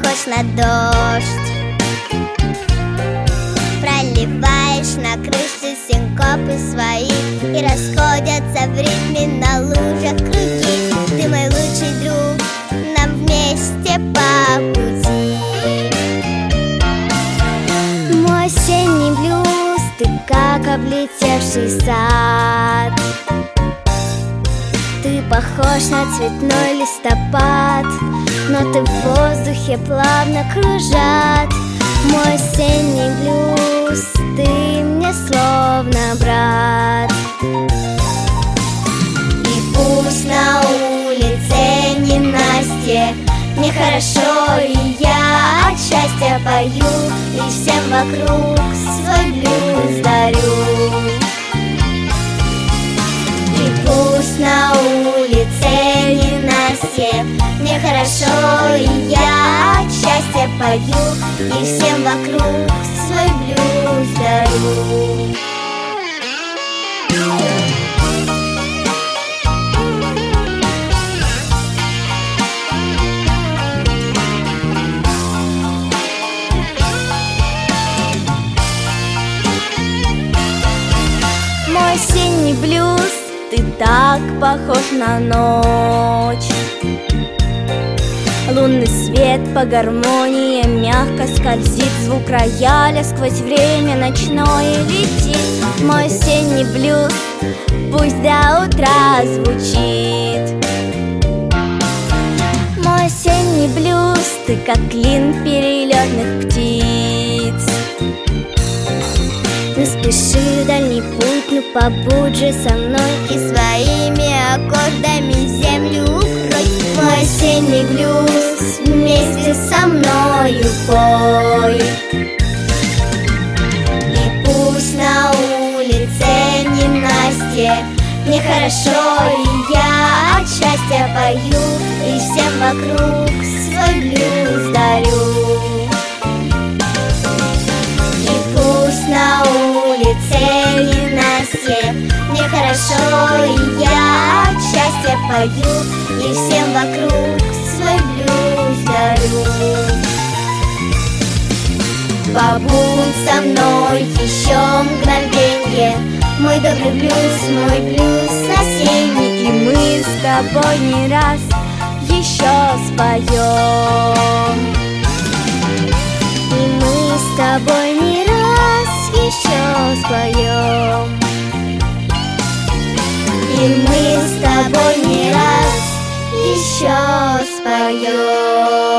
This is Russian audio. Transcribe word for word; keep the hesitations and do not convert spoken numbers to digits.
похож на дождь. Проливаешь на крыше синкопы свои, и расходятся в ритме на лужах круги. Ты мой лучший друг, нам вместе по пути. Мой осенний блюз, ты как облетевший сад. Ты похож на цветной листопад, но ты в воздухе плавно кружат. Мой осенний блюз, ты мне словно брат. И пусть на улице ненастье, мне хорошо, и я от счастья пою, и всем вокруг свой блюз дарю. И пусть на улице ненастье, мне хорошо, и я от счастья пою, и всем вокруг свой блюз дарю. Мой осенний блюз, ты так похож на ночь. Лунный свет по гармонии мягко скользит, звук рояля сквозь время ночное летит. Мой осенний блюз пусть до утра звучит. Мой осенний блюз, ты как клин перелетных птиц. Не спеши в дальний путь, ну побудь же со мной, и своими аккордами землю укрой. Мой осенний блюз, вместе со мною пой. И пусть на улице ненастье, мне хорошо, и я от счастья пою, и всем вокруг свой блюз дарю. На улице ненастье, мне хорошо, и я от счастья пою, и всем вокруг свой блюз дарю. Побудь со мной еще мгновенье, мой добрый блюз, мой блюз осенний, и мы с тобой не раз еще споем. И мы с тобой не раз еще споем. И мы с тобой не раз еще споем.